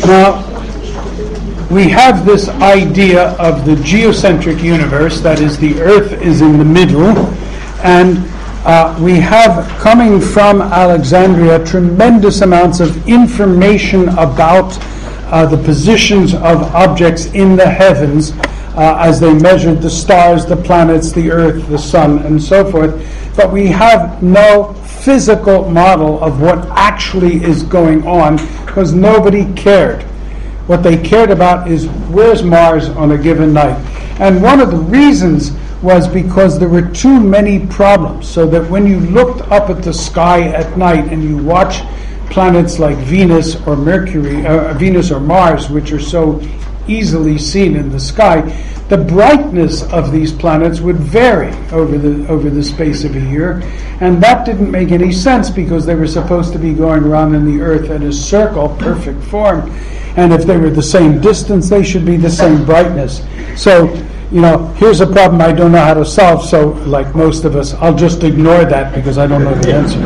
Now, we have this idea of the geocentric universe, that is, the Earth is in the middle, and we have, coming from Alexandria, tremendous amounts of information about the positions of objects in the heavens as they measured the stars, the planets, the Earth, the sun, and so forth. But we have no physical model of what actually is going on because nobody cared. What they cared about is where's Mars on a given night. And one of the reasons was because there were too many problems, so that when you looked up at the sky at night and you watch planets like Venus or Mercury, Venus or Mars, which are so easily seen in the sky, the brightness of these planets would vary over the space of a year, and that didn't make any sense because they were supposed to be going around in the Earth in a circle, perfect form, and if they were the same distance, they should be the same brightness. So, here's a problem I don't know how to solve, so like most of us, I'll just ignore that because I don't know the answer.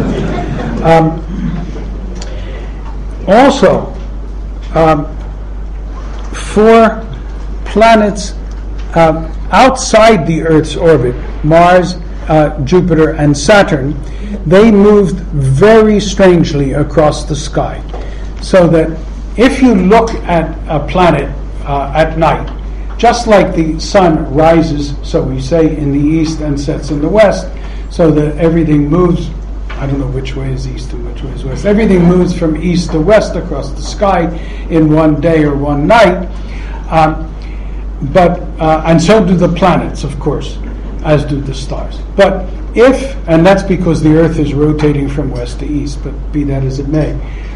Also, for planets outside the Earth's orbit, Mars, Jupiter, and Saturn, they moved very strangely across the sky. So that if you look at a planet at night, just like the sun rises, so we say, in the east and sets in the west, so that everything moves, I don't know which way is east and which way is west, everything moves from east to west across the sky in one day or one night, and so do the planets, of course, as do the stars. But and that's because the Earth is rotating from west to east, but be that as it may.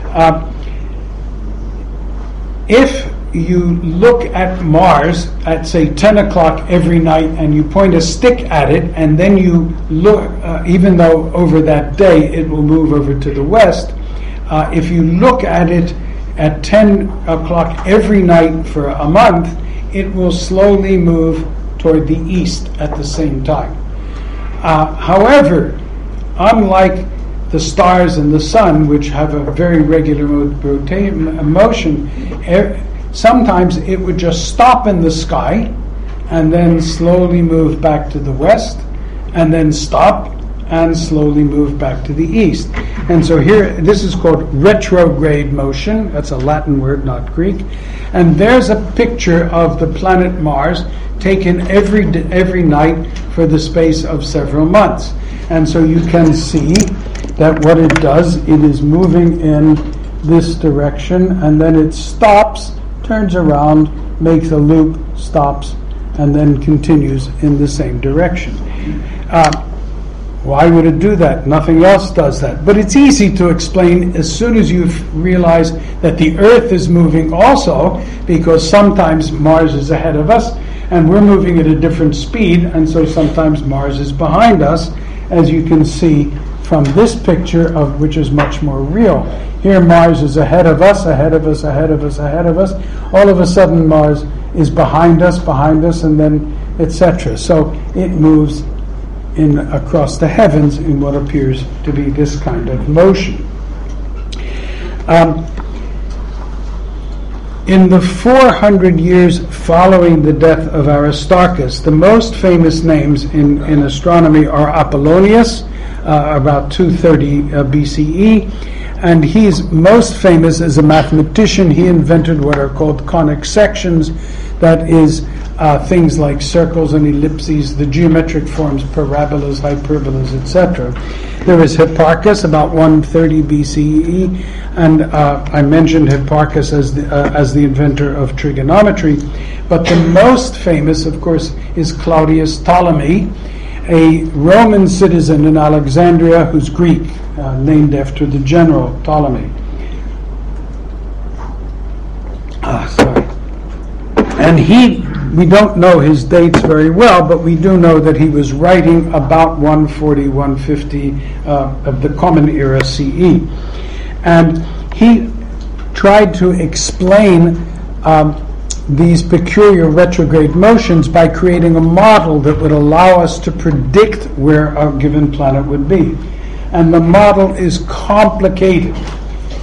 If you look at Mars at, say, 10 o'clock every night and you point a stick at it, and then you look, even though over that day it will move over to the west, if you look at it at 10 o'clock every night for a month, it will slowly move toward the east at the same time. However, unlike the stars and the sun, which have a very regular motion, sometimes it would just stop in the sky and then slowly move back to the west, and then stop and slowly move back to the east. And so here, this is called retrograde motion. That's a Latin word, not Greek. And there's a picture of the planet Mars taken every night for the space of several months. And so you can see that what it does, it is moving in this direction, and then it stops, turns around, makes a loop, stops, and then continues in the same direction. Why would it do that? Nothing else does that. But it's easy to explain as soon as you realize that the Earth is moving also, because sometimes Mars is ahead of us, and we're moving at a different speed, and so sometimes Mars is behind us, as you can see from this picture, which is much more real. Here Mars is ahead of us, ahead of us, ahead of us, ahead of us. All of a sudden Mars is behind us, and then etc. So it moves across the heavens in what appears to be this kind of motion. In the 400 years following the death of Aristarchus, the most famous names in astronomy are Apollonius, about 230 BCE, and he's most famous as a mathematician. He invented what are called conic sections, that is, things like circles and ellipses, the geometric forms, parabolas, hyperbolas, etc. There is Hipparchus, about 130 BCE, and I mentioned Hipparchus as the inventor of trigonometry. But the most famous, of course, is Claudius Ptolemy, a Roman citizen in Alexandria who's Greek, named after the general Ptolemy. And we don't know his dates very well, but we do know that he was writing about 140, 150 of the Common Era CE. And he tried to explain these peculiar retrograde motions by creating a model that would allow us to predict where a given planet would be. And the model is complicated.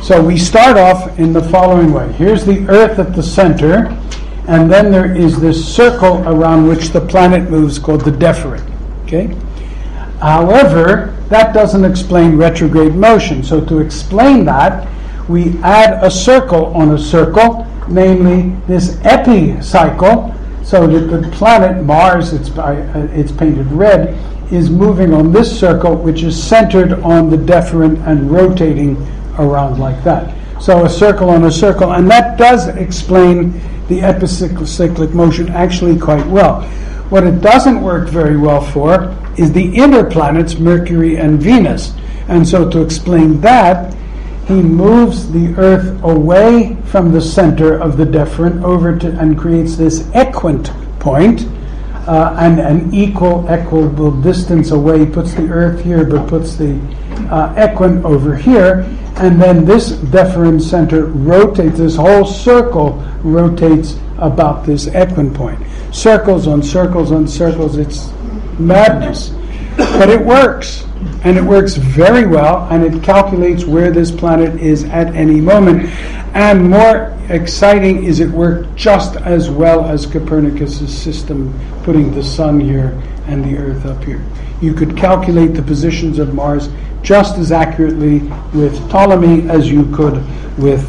So we start off in the following way. Here's the Earth at the center, and then there is this circle around which the planet moves called the deferent. Okay? However, that doesn't explain retrograde motion. So to explain that, we add a circle on a circle, namely this epicycle, so that the planet Mars, it's painted red, is moving on this circle, which is centered on the deferent and rotating around like that. So a circle on a circle, and that does explain the epicyclic motion actually quite well. What it doesn't work very well for is the inner planets, Mercury and Venus. And so to explain that, he moves the Earth away from the center of the deferent over to, and creates this equant point, and an equable distance away. He puts the Earth here, but puts the equant over here, and then this deferent center rotates, this whole circle rotates about this equant point. Circles on circles on circles, it's madness. But it works, and it works very well, and it calculates where this planet is at any moment. And more exciting is it worked just as well as Copernicus' system, putting the sun here and the Earth up here. You could calculate the positions of Mars just as accurately with Ptolemy as you could with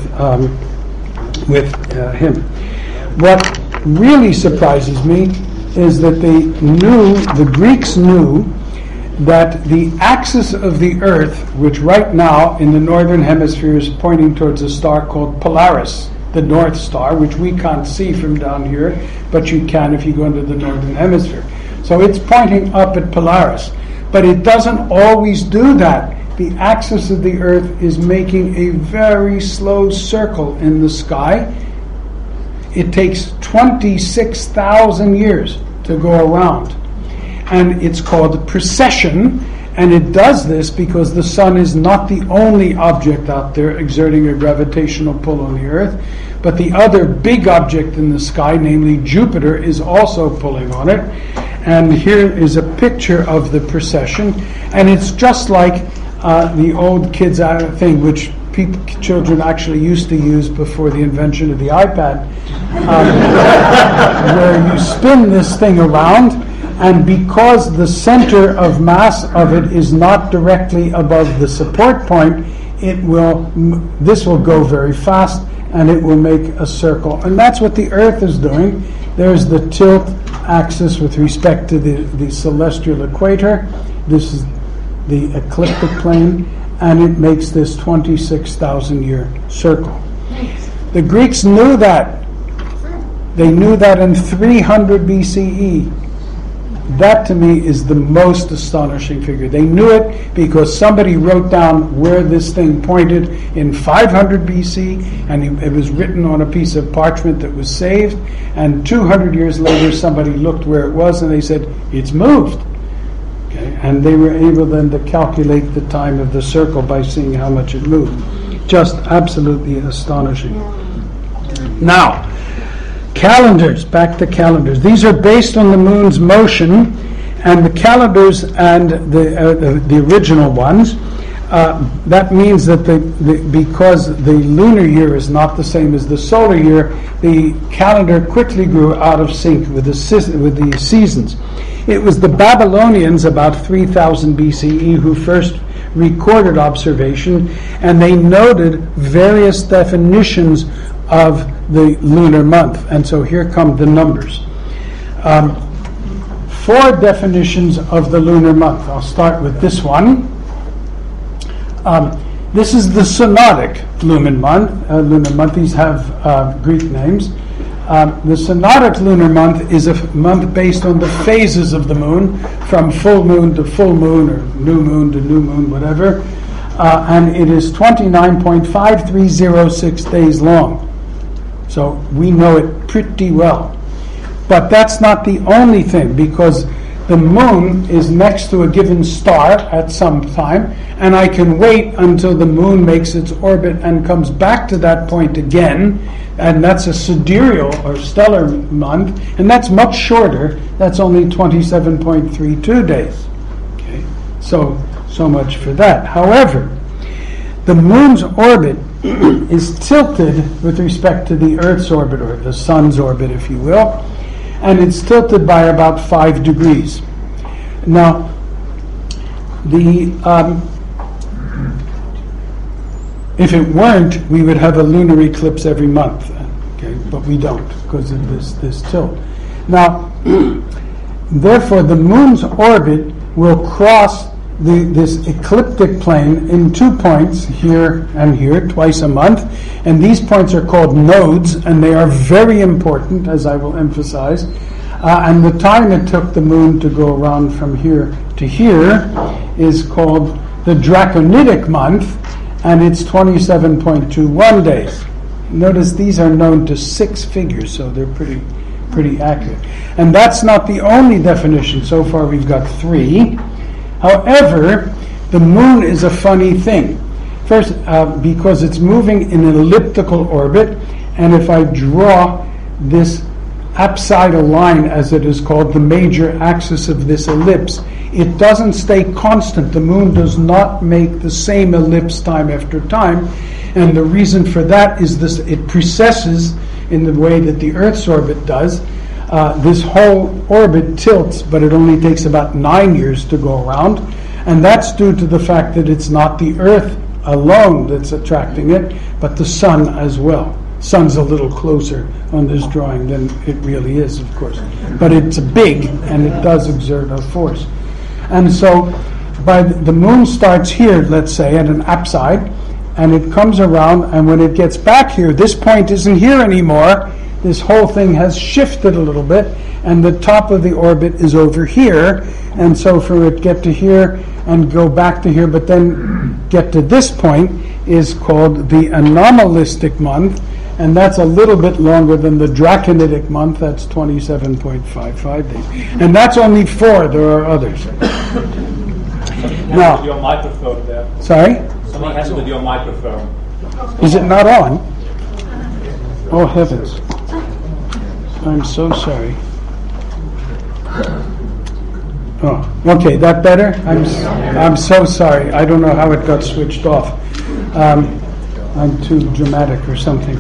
him. What really surprises me is that the Greeks knew that the axis of the Earth, which right now in the northern hemisphere is pointing towards a star called Polaris, the North Star, which we can't see from down here, but you can if you go into the northern hemisphere. So it's pointing up at Polaris. But it doesn't always do that. The axis of the Earth is making a very slow circle in the sky. It takes 26,000 years to go around. And it's called precession, and it does this because the sun is not the only object out there exerting a gravitational pull on the Earth, but the other big object in the sky, namely Jupiter, is also pulling on it. And here is a picture of the precession, and it's just like the old kids' thing, which children actually used to use before the invention of the iPad, where you spin this thing around, and because the center of mass of it is not directly above the support point, this will go very fast, and it will make a circle. And that's what the Earth is doing. There's the tilt axis with respect to the celestial equator. This is the ecliptic plane, and it makes this 26,000-year circle. The Greeks knew that. They knew that in 300 BCE. That, to me, is the most astonishing figure. They knew it because somebody wrote down where this thing pointed in 500 BC, and it was written on a piece of parchment that was saved, and 200 years later somebody looked where it was, and they said, it's moved. Okay? And they were able then to calculate the time of the circle by seeing how much it moved. Just absolutely astonishing. Now, calendars, back to calendars. These are based on the moon's motion, and the calendars and the original ones, that means that because the lunar year is not the same as the solar year, the calendar quickly grew out of sync with the seasons. It was the Babylonians about 3000 BCE who first recorded observation, and they noted various definitions of the lunar month. And so here come the numbers. 4 definitions of the lunar month. I'll start with this one. This is the synodic lunar month. These have Greek names. The synodic lunar month is a month based on the phases of the moon, from full moon to full moon, or new moon to new moon, whatever. And it is 29.5306 days long. So we know it pretty well. But that's not the only thing, because the moon is next to a given star at some time, and I can wait until the moon makes its orbit and comes back to that point again, and that's a sidereal or stellar month, and that's much shorter. That's only 27.32 days. Okay, so much for that. However, the moon's orbit is tilted with respect to the Earth's orbit, or the Sun's orbit, if you will, and it's tilted by about 5 degrees. Now, if it weren't, we would have a lunar eclipse every month, okay? But we don't because of this tilt. Now, therefore, the moon's orbit will cross this ecliptic plane in 2 points, here and here, twice a month, and these points are called nodes, and they are very important, as I will emphasize. And the time it took the moon to go around from here to here is called the Draconitic month, and it's 27.21 days. Notice these are known to 6 figures, so they're pretty accurate. And that's not the only definition. So far we've got 3. However, the moon is a funny thing. First, because it's moving in an elliptical orbit, and if I draw this apsidal line, as it is called, the major axis of this ellipse, it doesn't stay constant. The moon does not make the same ellipse time after time, and the reason for that is this: it precesses in the way that the Earth's orbit does. This whole orbit tilts, but it only takes about 9 years to go around, and that's due to the fact that it's not the Earth alone that's attracting it, but the Sun as well. Sun's a little closer on this drawing than it really is, of course, but it's big and it does exert a force. And so the moon starts here, let's say, at an apside, and it comes around, and when it gets back here, this point isn't here anymore. This whole thing has shifted a little bit, and the top of the orbit is over here, and so for it get to here and go back to here, but then get to this point, is called the anomalistic month, and that's a little bit longer than the Draconitic month. That's 27.55 days. And that's only 4. There are others. Now, with your microphone there. Sorry? Something has with your microphone. Is it not on? Oh, heavens. I'm so sorry. Oh, okay, that better? I'm so sorry. I don't know how it got switched off. I'm too dramatic or something.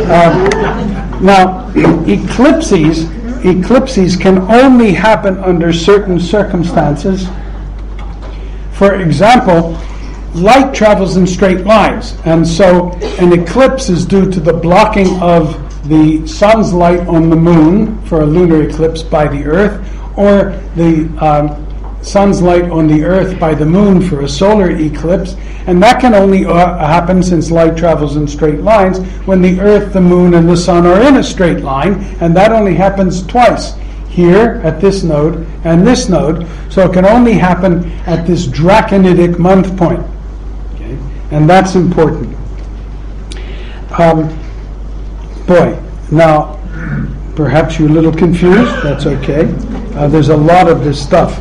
Now, eclipses can only happen under certain circumstances. For example, light travels in straight lines, and so an eclipse is due to the blocking of the sun's light on the moon for a lunar eclipse by the Earth, or the sun's light on the Earth by the moon for a solar eclipse, and that can only happen, since light travels in straight lines, when the Earth, the moon, and the sun are in a straight line, and that only happens twice, here at this node and this node, so it can only happen at this Draconitic month point. Okay? And that's important. Now, perhaps you're a little confused. That's okay. There's a lot of this stuff.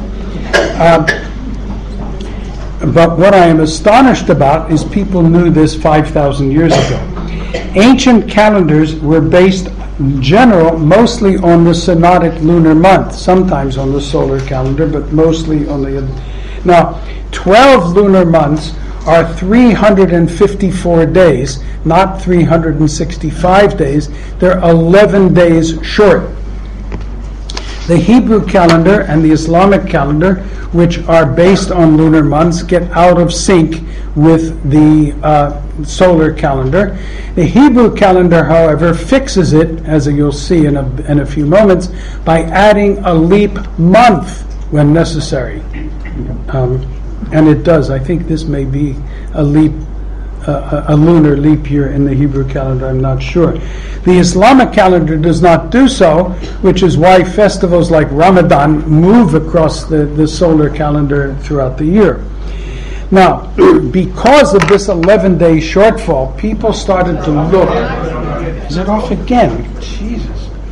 But what I am astonished about is people knew this 5,000 years ago. Ancient calendars were based in general mostly on the synodic lunar month, sometimes on the solar calendar, but mostly on the... Now, 12 lunar months are 354 days, not 365 days. They're 11 days short. The Hebrew calendar and the Islamic calendar, which are based on lunar months, get out of sync with the solar calendar. The Hebrew calendar, however, fixes it, as you'll see in a few moments, by adding a leap month when necessary. And it does. I think this may be a lunar leap year in the Hebrew calendar. I'm not sure. The Islamic calendar does not do so, which is why festivals like Ramadan move across the solar calendar throughout the year. Now, because of this 11-day shortfall, people started to look. Is it off again? Jesus.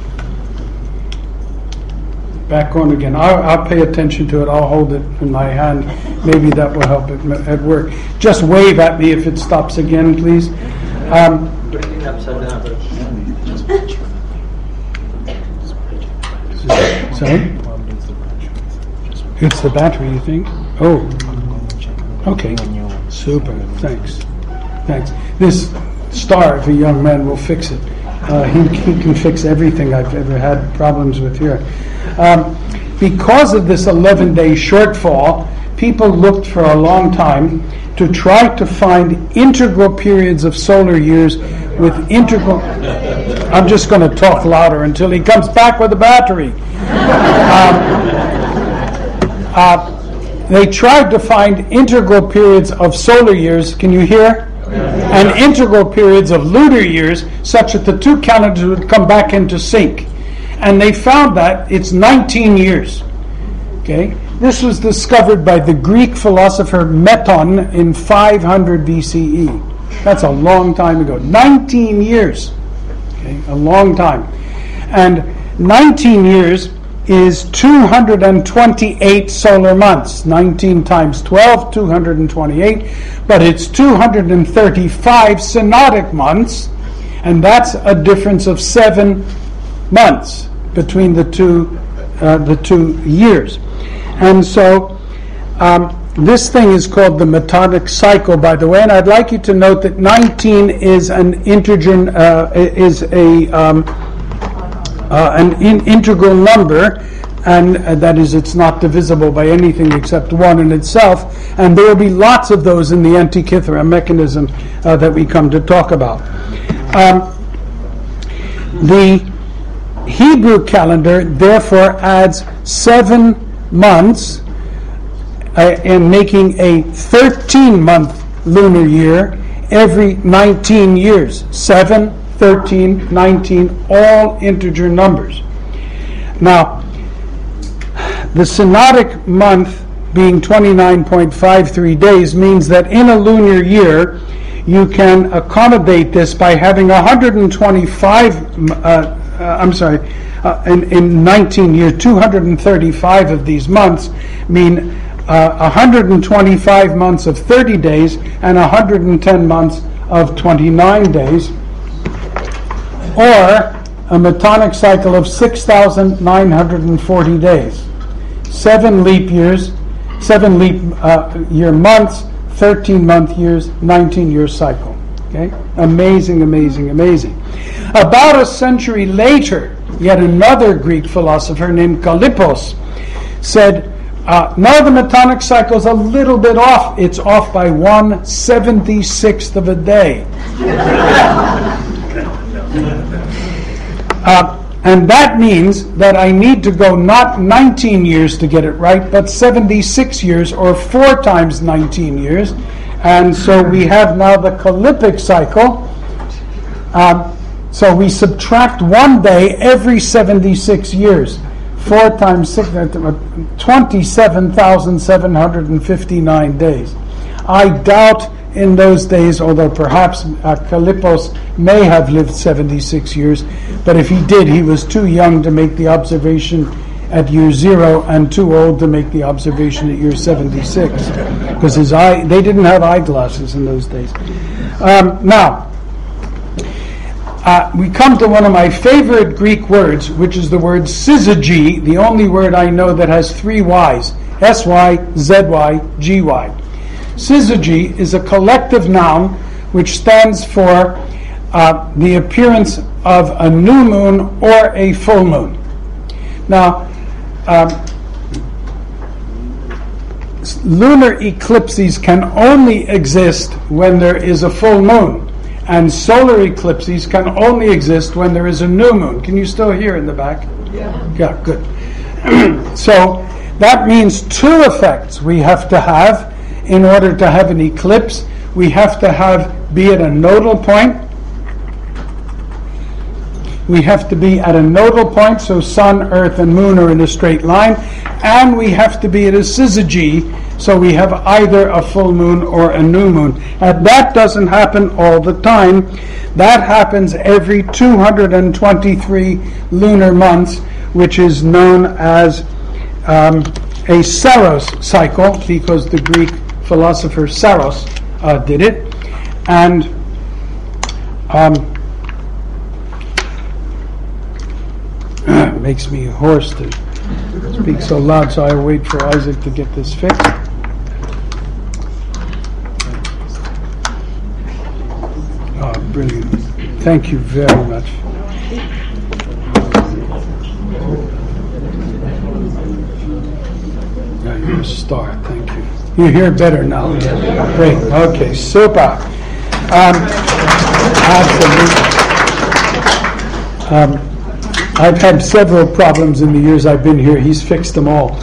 Back on again. I'll pay attention to it. I'll hold it in my hand. Maybe that will help it at work. Just wave at me if it stops again, please. Sorry? It's the battery, you think? Oh. Okay. Super. Thanks. Thanks. This star of a young man will fix it. He can fix everything I've ever had problems with here. Because of this 11-day shortfall, people looked for a long time to try to find integral periods of solar years with integral... I'm just going to talk louder until he comes back with a battery. They tried to find integral periods of solar years, can you hear? And integral periods of lunar years, such that the two calendars would come back into sync. And they found that it's 19 years. Okay? This was discovered by the Greek philosopher Meton in 500 BCE. That's a long time ago. 19 years. Okay? A long time. And 19 years is 228 solar months. 19 times 12, 228. But it's 235 synodic months, and that's a difference of 7 months between the two years. And so this thing is called the Metonic cycle, by the way, and I'd like you to note that 19 is an integer, an integral number, and that is, it's not divisible by anything except 1 in itself, and there will be lots of those in the Antikythera mechanism that we come to talk about. The Hebrew calendar therefore adds 7 months in making a 13-month lunar year every 19 years. 7, 13, 19, all integer numbers. Now, the synodic month being 29.53 days means that in a lunar year you can accommodate this by having 125 in 19 years, 235 of these months mean 125 months of 30 days and 110 months of 29 days, or a Metonic cycle of 6,940 days. 7 leap years, 7 leap year months, 13-month years, 19-year cycle. Okay? Amazing, amazing, amazing. About a century later, yet another Greek philosopher named Kallippos said, no, the Metonic cycle is a little bit off. It's off by 1/76th of a day. And that means that I need to go not 19 years to get it right, but 76 years, or 4 times 19 years. And so we have now the Kallipic cycle. So we subtract 1 day every 76 years. 4 times 6, 27,759 days. I doubt in those days, although perhaps Kallippos may have lived 76 years, but if he did, he was too young to make the observation at year 0 and too old to make the observation at year 76, because they didn't have eyeglasses in those days. Now, we come to one of my favorite Greek words, which is the word syzygy, the only word I know that has 3 Y's, S-Y, Z-Y, G-Y. Syzygy is a collective noun which stands for the appearance of a new moon or a full moon. Now, lunar eclipses can only exist when there is a full moon, and solar eclipses can only exist when there is a new moon. Can you still hear in the back? Yeah, good. So that means 2 effects we have to have in order to have an eclipse. We have to be at a nodal point. We have to be at a nodal point, so sun, earth, and moon are in a straight line. And we have to be at a syzygy, so we have either a full moon or a new moon. And that doesn't happen all the time. That happens every 223 lunar months, which is known as a Saros cycle, because the Greek philosopher Saros did it. And it makes me hoarse to speak so loud, so I'll wait for Isaac to get this fixed. Thank you very much. Yeah, you're a star. Thank you. You hear better now. Great. Okay. Super. Absolutely. I've had several problems in the years I've been here. He's fixed them all.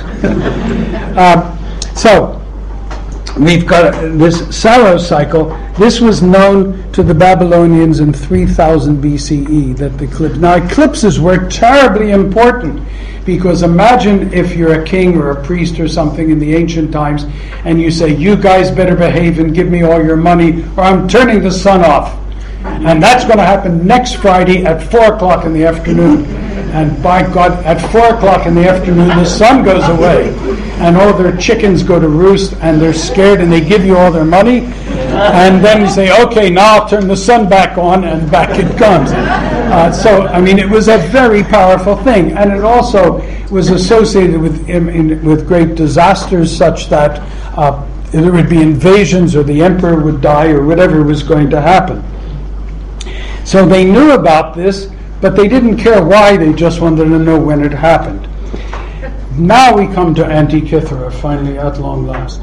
So, we've got this Saros cycle. This was known to the Babylonians in 3000 BCE, that the eclipse. Now, eclipses were terribly important, because imagine if you're a king or a priest or something in the ancient times, and you say, you guys better behave and give me all your money, or I'm turning the sun off. And that's going to happen next Friday at 4 o'clock in the afternoon. And by God, at 4 o'clock in the afternoon, the sun goes away, and all their chickens go to roost, and they're scared, and they give you all their money. And then you say, okay, now I'll turn the sun back on, and back it comes. So, I mean, it was a very powerful thing. And it also was associated with great disasters, such that there would be invasions, or the emperor would die, or whatever was going to happen. So they knew about this, but they didn't care why, they just wanted to know when it happened. Now we come to Antikythera, finally, at long last.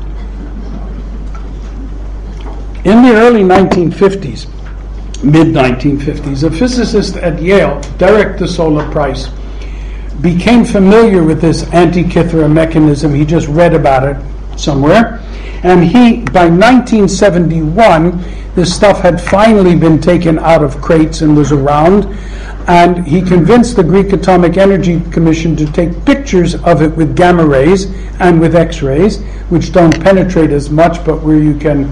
In the early 1950s, mid-1950s, a physicist at Yale, Derek de Sola Price, became familiar with this Antikythera mechanism. He just read about it somewhere. And by 1971, this stuff had finally been taken out of crates and was around. And he convinced the Greek Atomic Energy Commission to take pictures of it with gamma rays and with X-rays, which don't penetrate as much, but where you can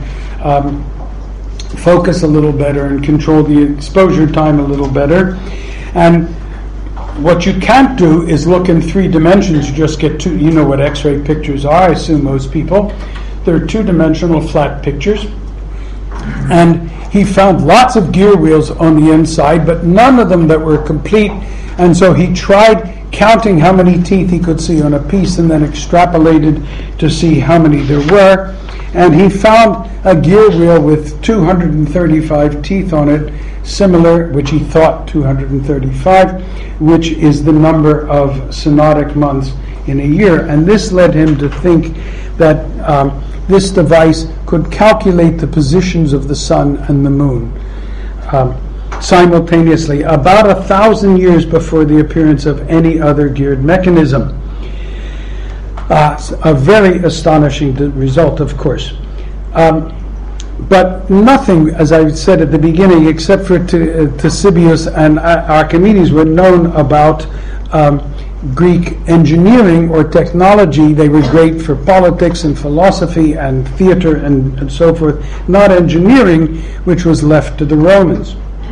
focus a little better and control the exposure time a little better. And what you can't do is look in 3 dimensions. You just get two. You know what X-ray pictures are, I assume most people. They're 2-dimensional flat pictures. And he found lots of gear wheels on the inside, but none of them that were complete. And so he tried counting how many teeth he could see on a piece, and then extrapolated to see how many there were. And he found a gear wheel with 235 teeth on it, similar, which he thought 235, which is the number of synodic months in a year. And this led him to think that this device could calculate the positions of the sun and the moon simultaneously, about 1,000 years before the appearance of any other geared mechanism. A very astonishing result, of course. But nothing, as I said at the beginning, except for Ctesibius and Archimedes, were known about Greek engineering or technology. They were great for politics and philosophy and theater and so forth, not engineering, which was left to the Romans.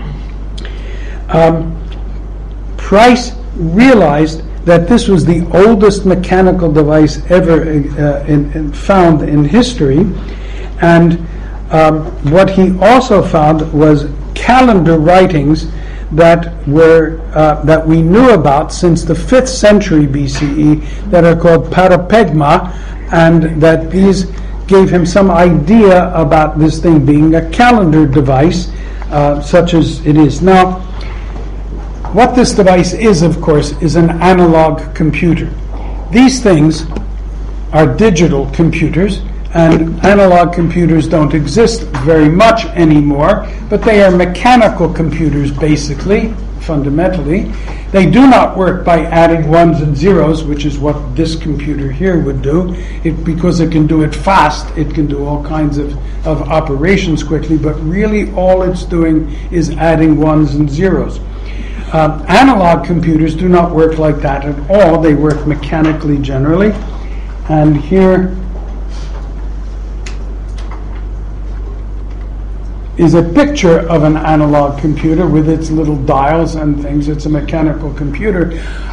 Price realized that this was the oldest mechanical device ever found in history, and what he also found was calendar writings that we knew about since the 5th century BCE that are called parapegma, and that these gave him some idea about this thing being a calendar device, such as it is now. What this device is, of course, is an analog computer. These things are digital computers, and analog computers don't exist very much anymore, but they are mechanical computers, basically, fundamentally. They do not work by adding ones and zeros, which is what this computer here would do. Because it can do it fast, it can do all kinds of operations quickly, but really all it's doing is adding ones and zeros. Analog computers do not work like that at all. They work mechanically generally. And here is a picture of an analog computer with its little dials and things. It's a mechanical computer.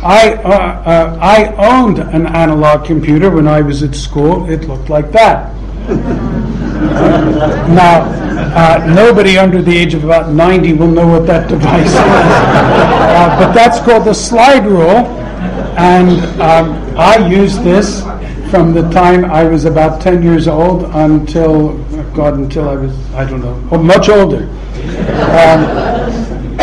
I owned an analog computer when I was at school. It looked like that. Now, nobody under the age of about 90 will know what that device is. But that's called the slide rule. And I used this from the time I was about 10 years old until I was, I don't know, much older.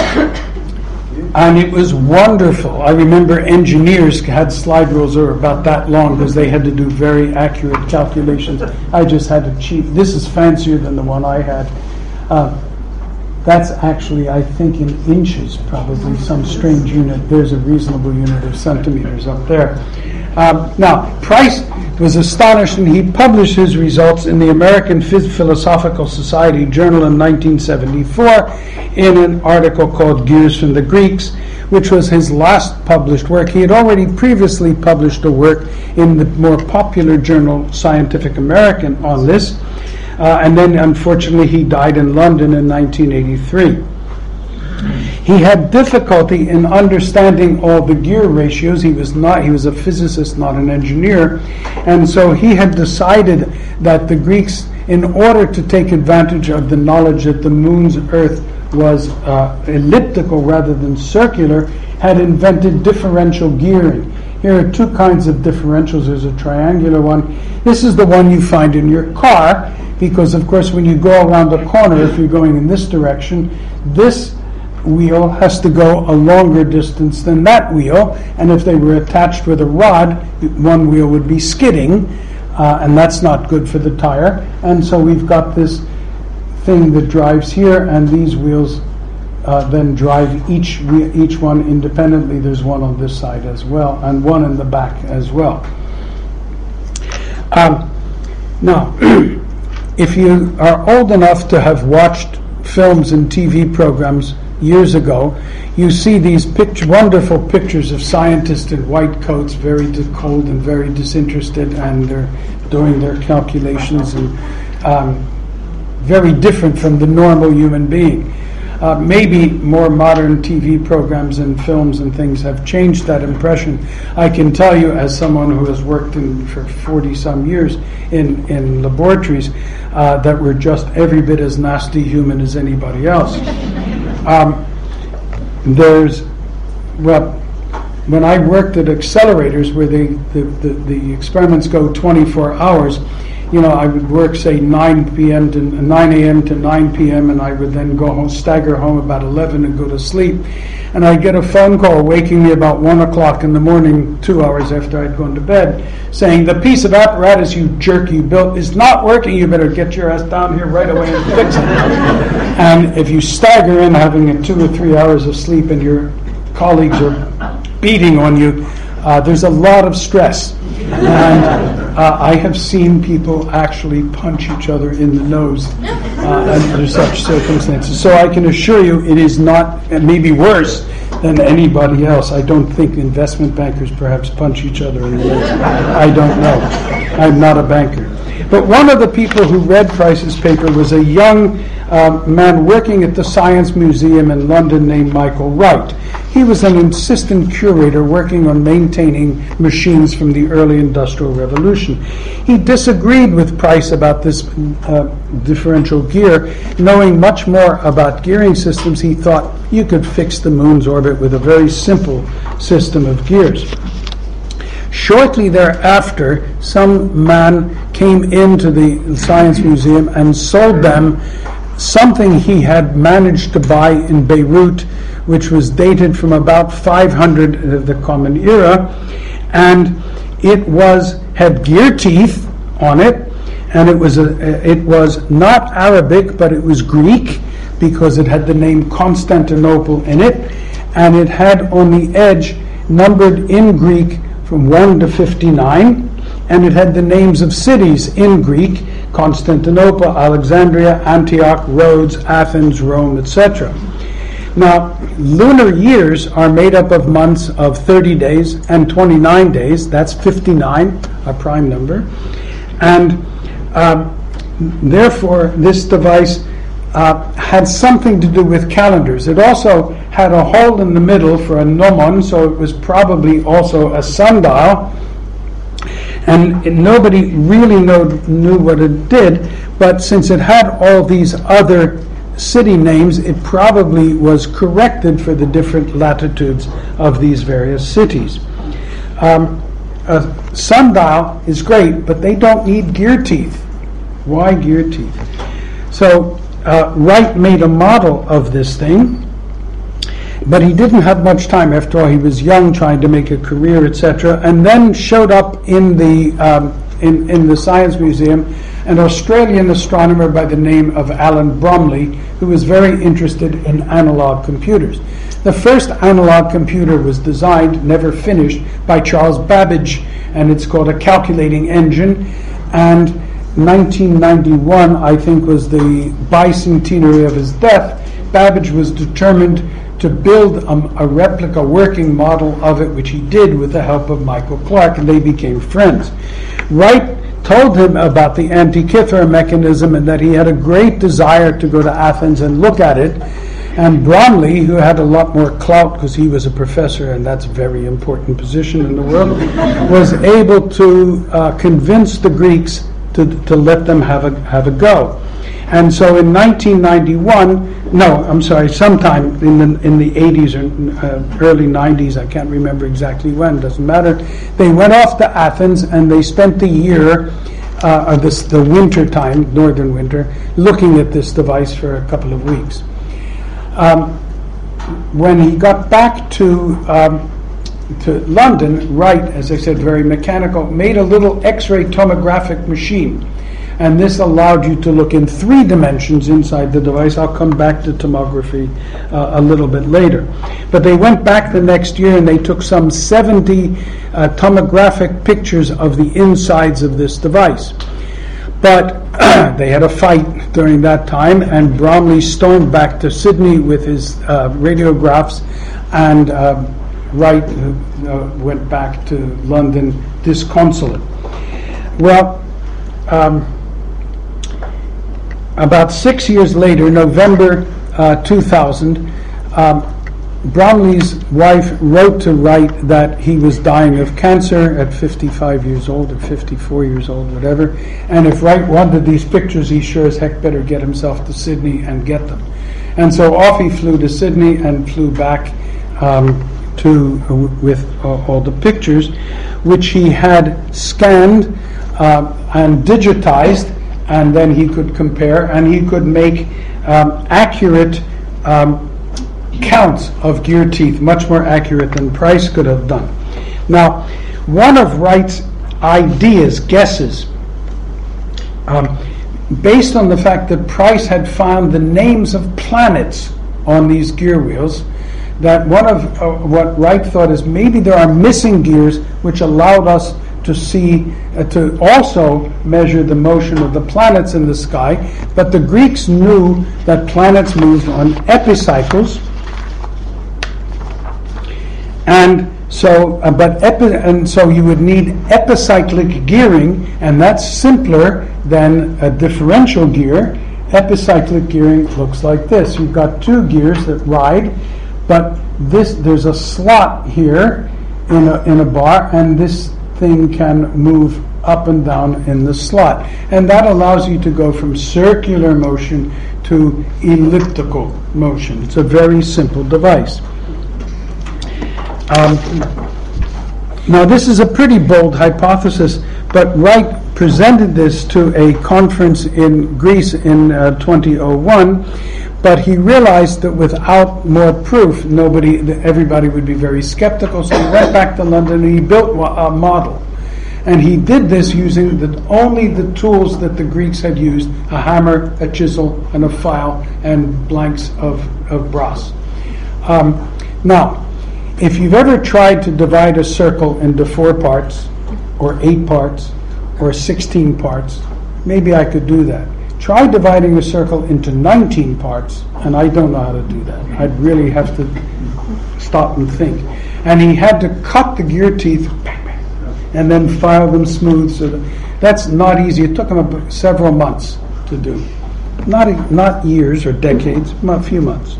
And it was wonderful. I remember engineers had slide rules that were about that long because they had to do very accurate calculations. I just had to cheat. This is fancier than the one I had. That's actually, I think, in inches, probably some strange unit. There's a reasonable unit of centimeters up there. Now, Price was astonished, and he published his results in the American Philosophical Society Journal in 1974 in an article called Gears from the Greeks, which was his last published work. He had already previously published a work in the more popular journal Scientific American on this, and then unfortunately he died in London in 1983. He had difficulty in understanding all the gear ratios. He was a physicist, not an engineer, and so he had decided that the Greeks, in order to take advantage of the knowledge that the moon's Earth was elliptical rather than circular, had invented differential gearing. Here are two kinds of differentials. There's a triangular one. This is the one you find in your car, because of course when you go around the corner, if you're going in this direction, this wheel has to go a longer distance than that wheel, and if they were attached with a rod, one wheel would be skidding, and that's not good for the tire. And so we've got this thing that drives here, and these wheels then drive each one independently. There's one on this side as well, and one in the back as well. Now, if you are old enough to have watched films and TV programs years ago, you see these wonderful pictures of scientists in white coats, very cold and very disinterested, and they're doing their calculations, and very different from the normal human being. Maybe more modern TV programs and films and things have changed that impression. I can tell you, as someone who has worked for 40-some years in laboratories, that we're just every bit as nasty human as anybody else. When I worked at accelerators where the experiments go 24 hours, I would work, say, 9 a.m. to 9 p.m., and I would then go home, stagger home about 11 and go to sleep. And I'd get a phone call waking me about 1 o'clock in the morning, 2 hours after I'd gone to bed, saying, "The piece of apparatus you jerk you built is not working. You better get your ass down here right away and fix it." And if you stagger in having 2 or 3 hours of sleep and your colleagues are beating on you, there's a lot of stress. And I have seen people actually punch each other in the nose under such circumstances. So I can assure you it is not, and maybe worse than anybody else. I don't think investment bankers perhaps punch each other in the nose. I don't know. I'm not a banker. But one of the people who read Price's paper was a young man working at the Science Museum in London named Michael Wright. He was an assistant curator working on maintaining machines from the early Industrial Revolution. He disagreed with Price about this differential gear. Knowing much more about gearing systems, he thought you could fix the moon's orbit with a very simple system of gears. Shortly thereafter, some man came into the Science Museum and sold them something he had managed to buy in Beirut, which was dated from about 500 of the Common Era, and it had gear teeth on it, and it was not Arabic, but it was Greek, because it had the name Constantinople in it, and it had on the edge, numbered in Greek, from 1 to 59, and it had the names of cities in Greek: Constantinople, Alexandria, Antioch, Rhodes, Athens, Rome, etc. Now, lunar years are made up of months of 30 days and 29 days. That's 59, a prime number. And therefore, this device had something to do with calendars. It also had a hole in the middle for a gnomon, so it was probably also a sundial. And nobody really knew what it did, but since it had all these other city names, it probably was corrected for the different latitudes of these various cities. A sundial is great, but they don't need gear teeth. Why gear teeth? So Wright made a model of this thing, But he didn't have much time. After all, he was young, trying to make a career, etc. And then showed up in the Science Museum an Australian astronomer by the name of Alan Bromley, who was very interested in analog computers. The first analog computer was designed, never finished, by Charles Babbage, and it's called a calculating engine. And 1991, I think, was the bicentenary of his death. Babbage was determined to build a replica working model of it, which he did with the help of Michael Clark, and they became friends. Wright told him about the Antikythera mechanism and that he had a great desire to go to Athens and look at it. And Bromley, who had a lot more clout because he was a professor, and that's a very important position in the world, was able to convince the Greeks to let them have a go. And so in 1991, sometime in the 80s or early 90s, I can't remember exactly when, doesn't matter, they went off to Athens and they spent the year, the winter time, northern winter, looking at this device for a couple of weeks. When he got back to London, Wright, as I said, very mechanical, made a little X-ray tomographic machine. And this allowed you to look in 3 dimensions inside the device. I'll come back to tomography a little bit later. But they went back the next year and they took some 70 tomographic pictures of the insides of this device. But they had a fight during that time, and Bromley stormed back to Sydney with his radiographs, and Wright went back to London disconsolate. Well, about 6 years later, November 2000, Bromley's wife wrote to Wright that he was dying of cancer at 55 years old or 54 years old, whatever, and if Wright wanted these pictures, he sure as heck better get himself to Sydney and get them. And so off he flew to Sydney and flew back with all the pictures, which he had scanned and digitized, and then he could compare, and he could make accurate counts of gear teeth, much more accurate than Price could have done. Now, one of Wright's guesses, based on the fact that Price had found the names of planets on these gear wheels, that one of what Wright thought is maybe there are missing gears which allowed us to see, to also measure the motion of the planets in the sky, but the Greeks knew that planets moved on epicycles, and so you would need epicyclic gearing, and that's simpler than a differential gear. Epicyclic gearing looks like this. You've got 2 gears that ride, but there's a slot here in a bar, and this thing can move up and down in the slot, and that allows you to go from circular motion to elliptical motion. It's a very simple device. Now, this is a pretty bold hypothesis, but Wright presented this to a conference in Greece in 2001, but he realized that without more proof, everybody would be very skeptical, so he went back to London and he built a model. And he did this using only the tools that the Greeks had used: a hammer, a chisel, and a file, and blanks of brass. Now, if you've ever tried to divide a circle into 4 parts, or 8 parts, or 16 parts, maybe I could do that. Try dividing a circle into 19 parts, and I don't know how to do that. I'd really have to stop and think. And he had to cut the gear teeth and then file them smooth. So that's not easy. It took him several months to do. Not years or decades, a few months.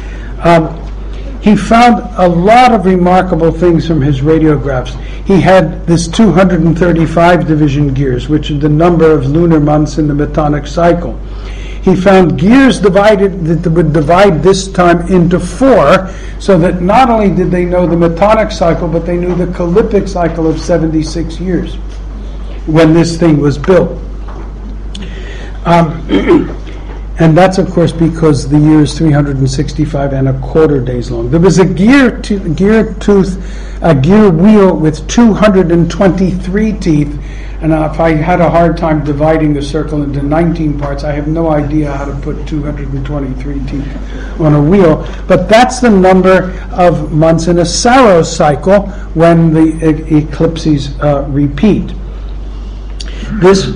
He found a lot of remarkable things from his radiographs. He had this 235 division gears, which is the number of lunar months in the Metonic cycle. He found gears divided that would divide this time into 4, so that not only did they know the Metonic cycle, but they knew the Calippic cycle of 76 years when this thing was built. And that's, of course, because the year is 365 and a quarter days long. There was a gear wheel with 223 teeth. And if I had a hard time dividing the circle into 19 parts, I have no idea how to put 223 teeth on a wheel. But that's the number of months in a Saros cycle when the eclipses repeat. This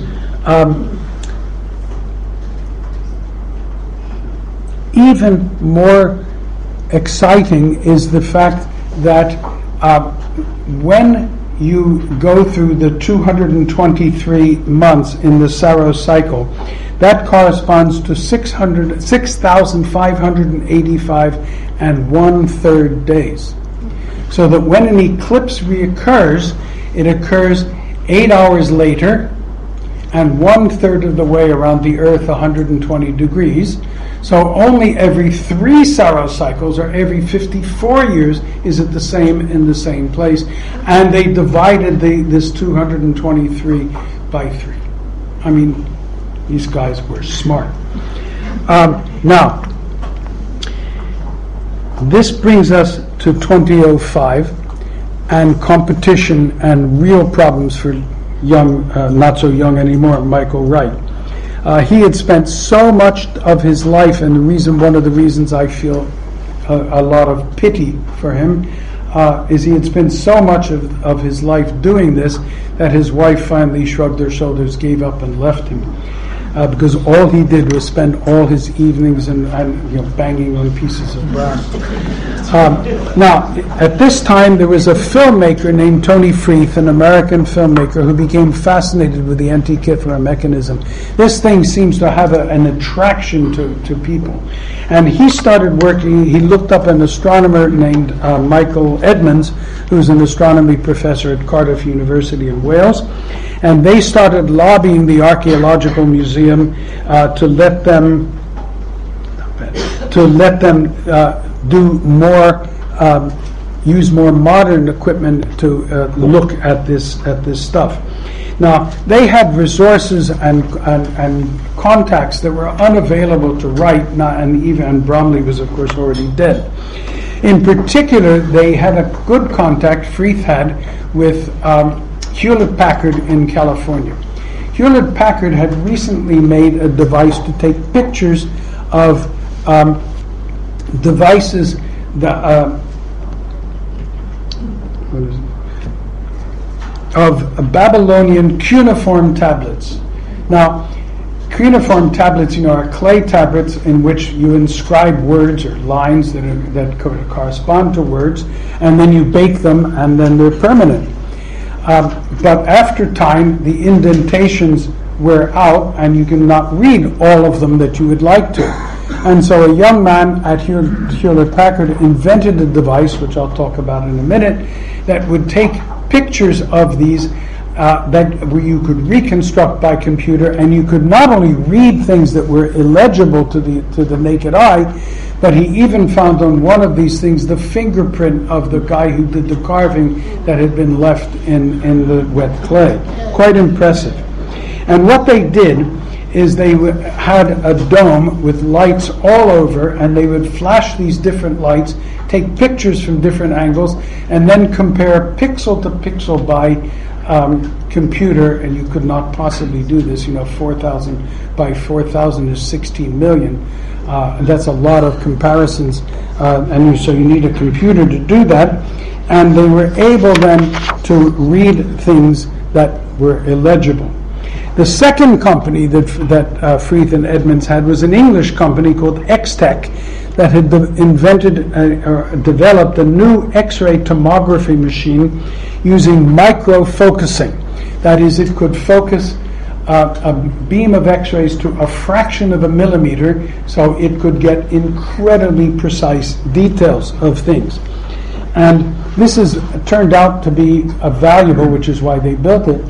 even more exciting is the fact that when you go through the 223 months in the Saros cycle, that corresponds to 6,585 and 1/3 days. So that when an eclipse reoccurs, it occurs 8 hours later and 1/3 of the way around the Earth, 120 degrees. So only every 3 Saros cycles, or every 54 years, is it the same in the same place. And they divided this 223 by 3. I mean, these guys were smart. Now, this brings us to 2005 and competition and real problems for young, not so young anymore, Michael Wright. He had spent so much of his life, and one of the reasons I feel a lot of pity for him is he had spent so much of his life doing this that his wife finally shrugged her shoulders, gave up, and left him. Because all he did was spend all his evenings and banging on pieces of brass. Now, at this time, there was a filmmaker named Tony Freeth, an American filmmaker, who became fascinated with the Antikythera mechanism. This thing seems to have an attraction to people. And he started working, he looked up an astronomer named Michael Edmonds, who's an astronomy professor at Cardiff University in Wales. And they started lobbying the Archaeological Museum to let them do more, use more modern equipment to look at this stuff. Now, they had resources and contacts that were unavailable to Wright, and Bromley was, of course, already dead. In particular, they had a good contact, Freeth had, with Hewlett-Packard in California. Hewlett-Packard had recently made a device to take pictures of devices that of Babylonian cuneiform tablets. Now, cuneiform tablets, are clay tablets in which you inscribe words or lines that correspond to words, and then you bake them, and then they're permanent. But after time, the indentations wear out, and you cannot read all of them that you would like to. And so a young man at Hewlett-Packard invented a device, which I'll talk about in a minute, that would take pictures of these where you could reconstruct by computer, and you could not only read things that were illegible to the naked eye, but he even found on one of these things the fingerprint of the guy who did the carving that had been left in the wet clay. Quite impressive. And what they did is they had a dome with lights all over, and they would flash these different lights, take pictures from different angles, and then compare pixel to pixel by computer, and you could not possibly do this. 4,000 by 4,000 is 16 million. That's a lot of comparisons, and so you need a computer to do that. And they were able then to read things that were illegible. The second company that Freeth and Edmonds had was an English company called X-Tech that had developed a new X-ray tomography machine using microfocusing. That is, it could focus a beam of X-rays to a fraction of a millimeter, so it could get incredibly precise details of things. And this has turned out to be valuable, which is why they built it,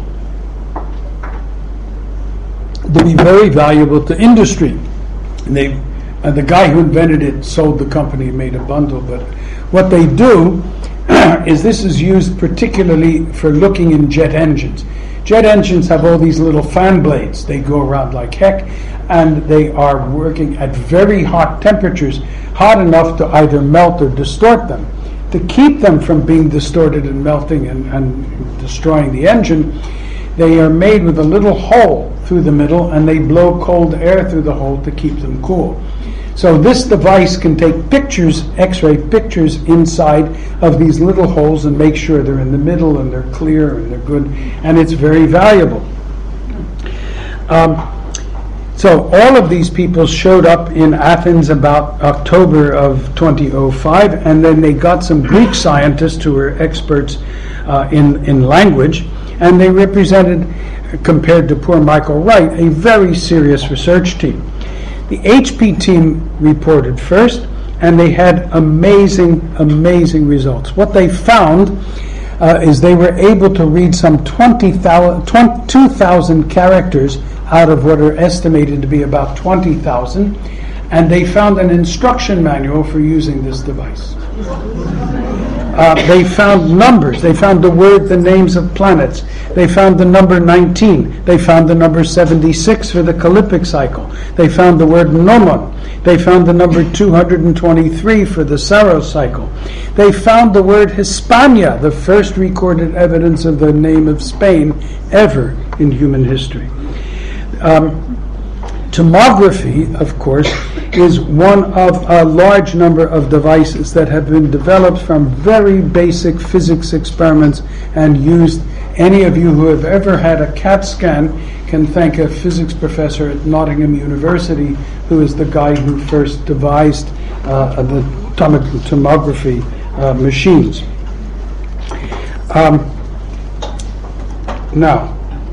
to be very valuable to industry. And the guy who invented it sold the company and made a bundle. But what they do is this is used particularly for looking in jet engines. Jet engines have all these little fan blades. They go around like heck, and they are working at very hot temperatures, hot enough to either melt or distort them. To keep them from being distorted and melting and destroying the engine, they are made with a little hole through the middle, and they blow cold air through the hole to keep them cool. So this device can take pictures, X-ray pictures inside of these little holes and make sure they're in the middle and they're clear and they're good, and it's very valuable. So all of these people showed up in Athens about October of 2005, and then they got some Greek scientists who were experts in language, and they represented, compared to poor Michael Wright, a very serious research team. The HP team reported first, and they had amazing results. What they found is they were able to read some 2,000 characters out of what are estimated to be about 20,000, and they found an instruction manual for using this device. They found numbers. They found the names of planets. They found the number 19. They found the number 76 for the Calippic cycle. They found the word nomon. They found the number 223 for the Saros cycle. They found the word Hispania, the first recorded evidence of the name of Spain ever in human history. Tomography, of course, is one of a large number of devices that have been developed from very basic physics experiments and used. Any of you who have ever had a CAT scan can thank a physics professor at Nottingham University, who is the guy who first devised the tomography machines. Now,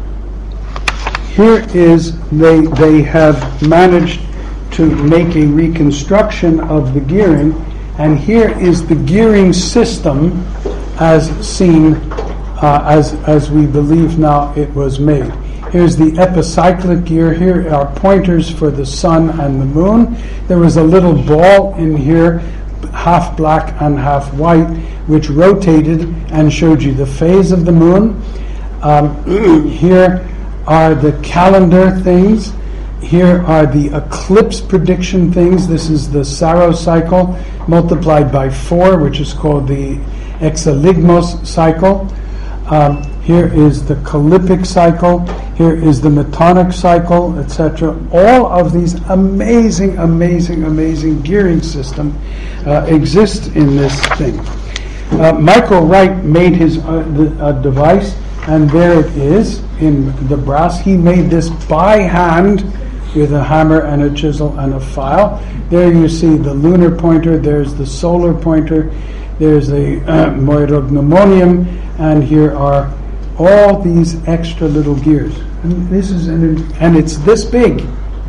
here is, they have managed to make a reconstruction of the gearing, and here is the gearing system as seen, as we believe now it was made. Here's the epicyclic gear. Here are pointers for the sun and the moon. There was a little ball in here, half black and half white, which rotated and showed you the phase of the moon. Here are the calendar things. Here are the eclipse prediction things. This is the Saros cycle multiplied by 4, which is called the Exeligmos cycle. Here is the Calippic cycle. Here is the Metonic cycle, etc. All of these amazing gearing system exist in this thing. Michael Wright made his device, and there it is in the brass. He made this by hand with a hammer and a chisel and a file. There you see the lunar pointer, there's the solar pointer, there's a moirognomonium, and here are all these extra little gears. And this is and it's this big.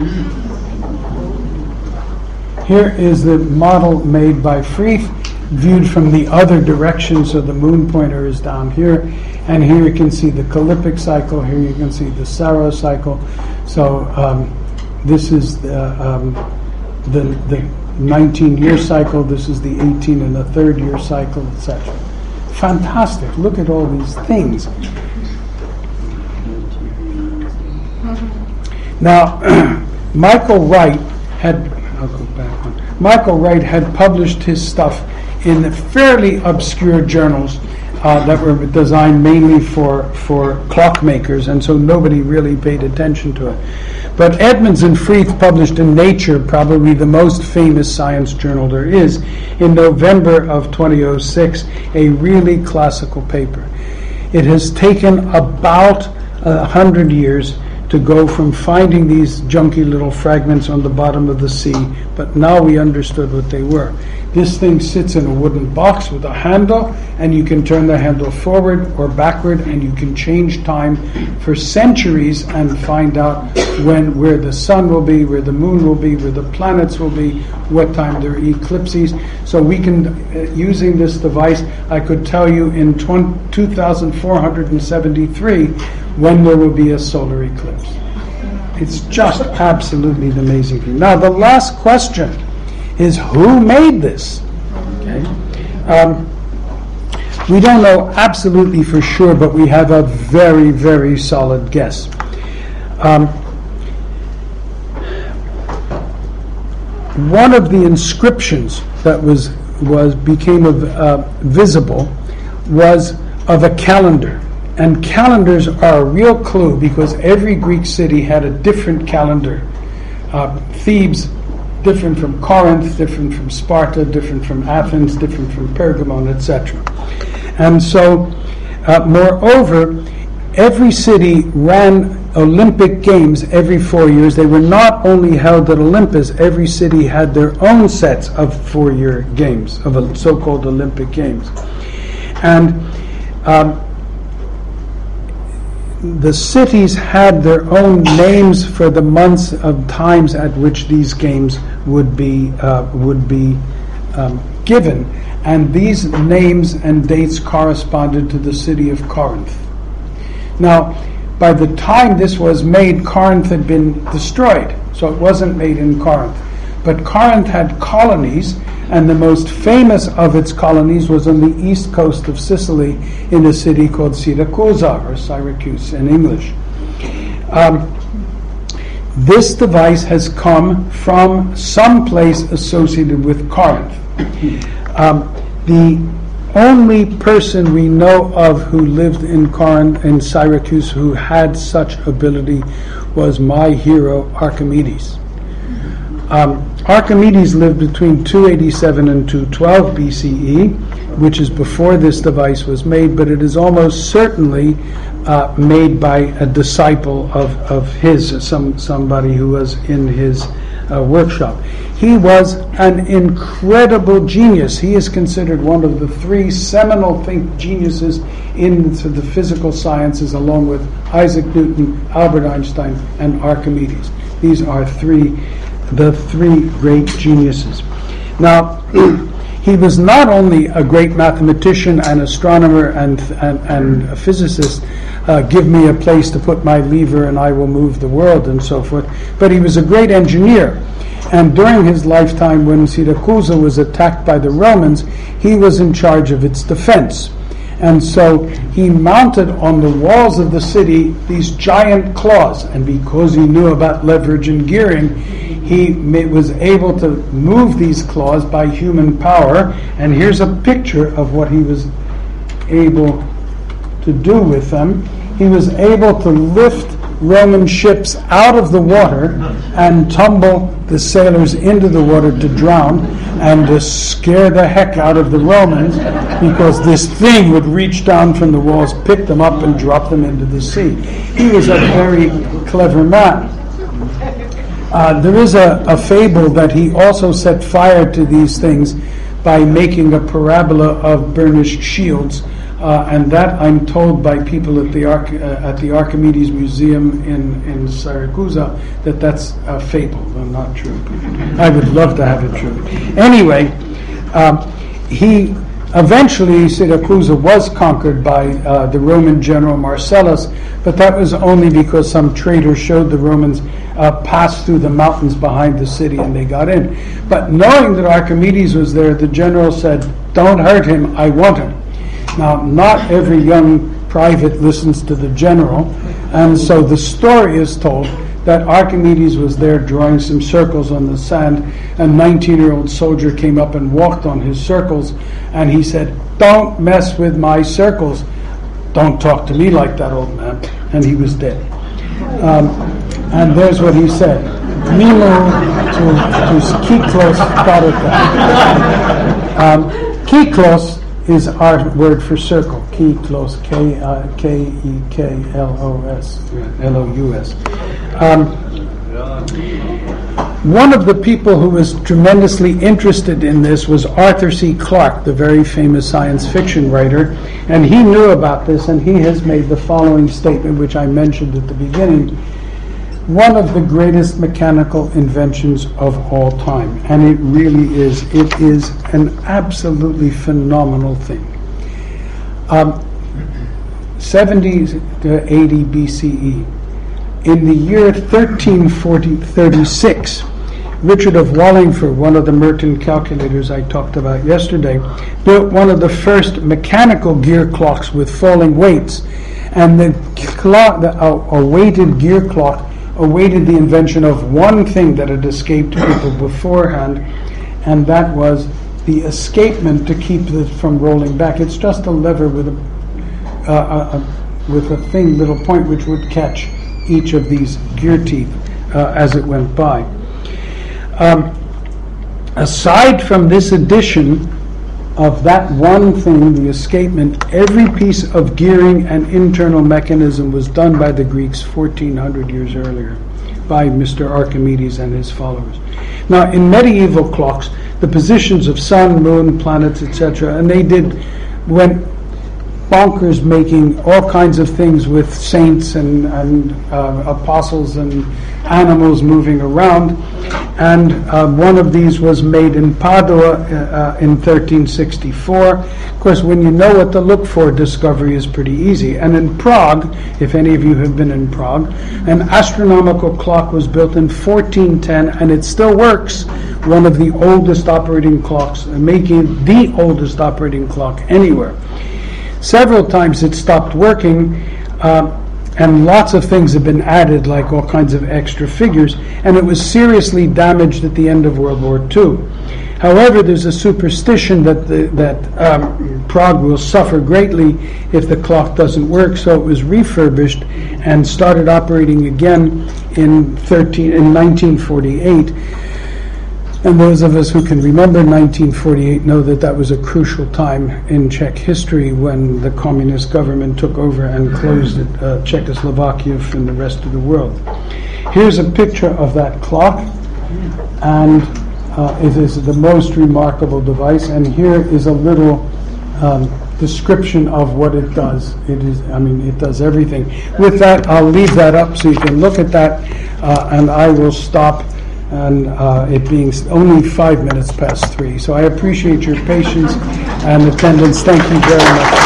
Here is the model made by Freeth, viewed from the other direction, so the moon pointer is down here, and here you can see the Calippic cycle, here you can see the Saros cycle. So this is the 19-year cycle, this is the 18 and the third year cycle, etc. Fantastic. Look at all these things. Now, Michael Wright had published his stuff in fairly obscure journals that were designed mainly for clockmakers, and so nobody really paid attention to it. But Edmonds and Freeth published in Nature, probably the most famous science journal there is, in November of 2006, a really classical paper. It has taken about 100 years to go from finding these junky little fragments on the bottom of the sea, but now we understood what they were. This thing sits in a wooden box with a handle, and you can turn the handle forward or backward, and you can change time for centuries and find out where the sun will be, where the moon will be, where the planets will be, what time there are eclipses. So we can, using this device, I could tell you in 2473 when there will be a solar eclipse. It's just absolutely amazing thing. Now, the last question is, who made this? Okay. We don't know absolutely for sure, but we have a very, very solid guess. One of the inscriptions that became visible was of a calendar. And calendars are a real clue because every Greek city had a different calendar. Thebes, different from Corinth, different from Sparta, different from Athens, different from Pergamon, etc. And so, moreover, every city ran Olympic Games every 4 years. They were not only held at Olympus, every city had their own sets of 4-year games, of so-called Olympic Games. And the cities had their own names for the months of times at which these games would be given, and these names and dates corresponded to the city of Corinth. Now, by the time this was made, Corinth had been destroyed, so it wasn't made in Corinth. But Corinth had colonies, and the most famous of its colonies was on the east coast of Sicily in a city called Syracusa, or Syracuse in English. This device has come from some place associated with Corinth. The only person we know of who lived in Corinth, in Syracuse, who had such ability was my hero Archimedes. Archimedes lived between 287 and 212 BCE, which is before this device was made, but it is almost certainly made by a disciple of his, somebody who was in his workshop. He was an incredible genius. He is considered one of the three seminal geniuses into the physical sciences, along with Isaac Newton, Albert Einstein, and Archimedes. These are the three great geniuses. Now, he was not only a great mathematician and astronomer and a physicist, give me a place to put my lever and I will move the world and so forth, but he was a great engineer. And during his lifetime, when Syracusa was attacked by the Romans, he was in charge of its defense. And so he mounted on the walls of the city these giant claws, and because he knew about leverage and gearing, he was able to move these claws by human power. And here's a picture of what he was able to do with them. He was able to lift Roman ships out of the water and tumble the sailors into the water to drown, and to scare the heck out of the Romans, because this thing would reach down from the walls, pick them up, and drop them into the sea. He was a very clever man. There is a fable that he also set fire to these things by making a parabola of burnished shields, and that I'm told by people at the Archimedes Museum in Syracuse that's a fable, not true. I would love to have it true. Anyway, he eventually, Syracuse was conquered by the Roman general Marcellus, but that was only because some traitor showed the Romans passed through the mountains behind the city and they got in. But knowing that Archimedes was there, the general said, "Don't hurt him, I want him." Now, not every young private listens to the general, and so the story is told that Archimedes was there drawing some circles on the sand. A 19-year-old soldier came up and walked on his circles, and he said, "Don't mess with my circles. Don't talk to me like that, old man." And he was dead. And there's what he said. Milo to Kyklos Karaka. Kyklos is our word for circle. Kyklos, Keklos, Lous. One of the people who was tremendously interested in this was Arthur C. Clarke, the very famous science fiction writer, and he knew about this, and he has made the following statement, which I mentioned at the beginning: one of the greatest mechanical inventions of all time. And it really is. It is an absolutely phenomenal thing. 70 to 80 BCE. In the year 1336, Richard of Wallingford, one of the Merton calculators I talked about yesterday, built one of the first mechanical gear clocks with falling weights. And the clock, a weighted gear clock, awaited the invention of one thing that had escaped people beforehand, and that was the escapement to keep it from rolling back. It's just a lever with a thin little point which would catch each of these gear teeth as it went by. Aside from this addition of that one thing, the escapement, every piece of gearing and internal mechanism was done by the Greeks 1400 years earlier by Mr. Archimedes and his followers. Now, in medieval clocks, the positions of sun, moon, planets, etc., and they went bonkers, making all kinds of things with saints and apostles and animals moving around. And one of these was made in Padua in 1364. Of course, when you know what to look for, discovery is pretty easy. And in Prague, if any of you have been in Prague, an astronomical clock was built in 1410, and it still works. One of the oldest operating clocks, making the oldest operating clock anywhere. Several times it stopped working, and lots of things have been added, like all kinds of extra figures, and it was seriously damaged at the end of World War II. However, there's a superstition that Prague will suffer greatly if the clock doesn't work, so it was refurbished and started operating again in 1948. And those of us who can remember 1948 know that that was a crucial time in Czech history when the communist government took over and closed Czechoslovakia from the rest of the world. Here's a picture of that clock, and it is the most remarkable device. And here is a little description of what it does. It does everything. With that, I'll leave that up so you can look at that, and I will stop. And it being only 5 minutes past 3. So I appreciate your patience and attendance. Thank you very much.